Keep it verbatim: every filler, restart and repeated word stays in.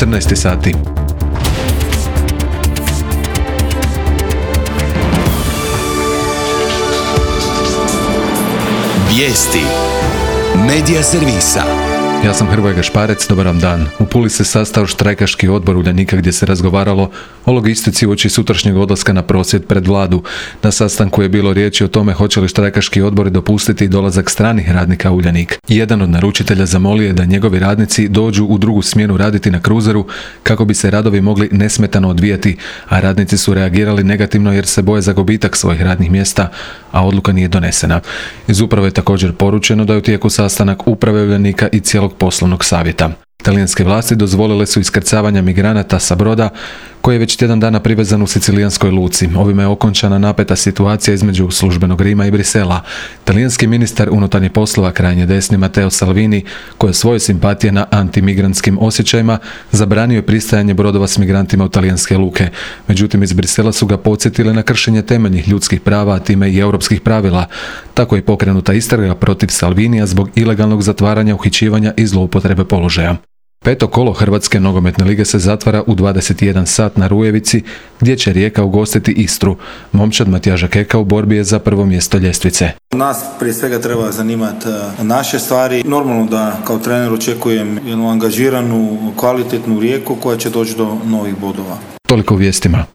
četrnaest sati. Vijesti Medija servisa. Ja sam Hrvoje Gašparec, dobar vam dan. U Puli se sastao štrajkaški odbor Uljanika gdje se razgovaralo o logistici uoči sutrašnjeg odlaska na prosvjed pred vladu. Na sastanku je bilo riječi o tome hoće li štrajkaški odbori dopustiti dolazak stranih radnika u Uljanik. Jedan od naručitelja zamolio je da njegovi radnici dođu u drugu smjenu raditi na kruzeru kako bi se radovi mogli nesmetano odvijati, a radnici su reagirali negativno jer se boje za gubitak svojih radnih mjesta, a odluka nije donesena. Iz uprave je također poručeno da je u tijeku sastanak uprave Uljanika i cijelog poslovnog savjeta. Talijanske vlasti dozvolile su iskrcavanja migranata sa broda koji je već tjedan dana privezan u sicilijanskoj luci. Ovime je okončana napeta situacija između službenog Rima i Brisela. Talijanski ministar unutarnjih poslova krajnje desni Matteo Salvini, koji je svoje simpatije na antimigrantskim osjećajima, zabranio je pristajanje brodova s migrantima u talijanske luke. Međutim, iz Brisela su ga podsjetili na kršenje temeljnih ljudskih prava, a time i europskih pravila. Tako je pokrenuta istraga protiv Salvinija zbog ilegalnog zatvaranja, uhićivanja i zloupotrebe položaja. Peto kolo Hrvatske nogometne lige se zatvara u dvadeset jedan sat na Rujevici, gdje će Rijeka ugostiti Istru. Momčad Matija Žakeka u borbi je za prvo mjesto ljestvice. Nas prije svega treba zanimati naše stvari. Normalno da kao trener očekujem jednu angažiranu, kvalitetnu Rijeku koja će doći do novih bodova. Toliko u vijestima.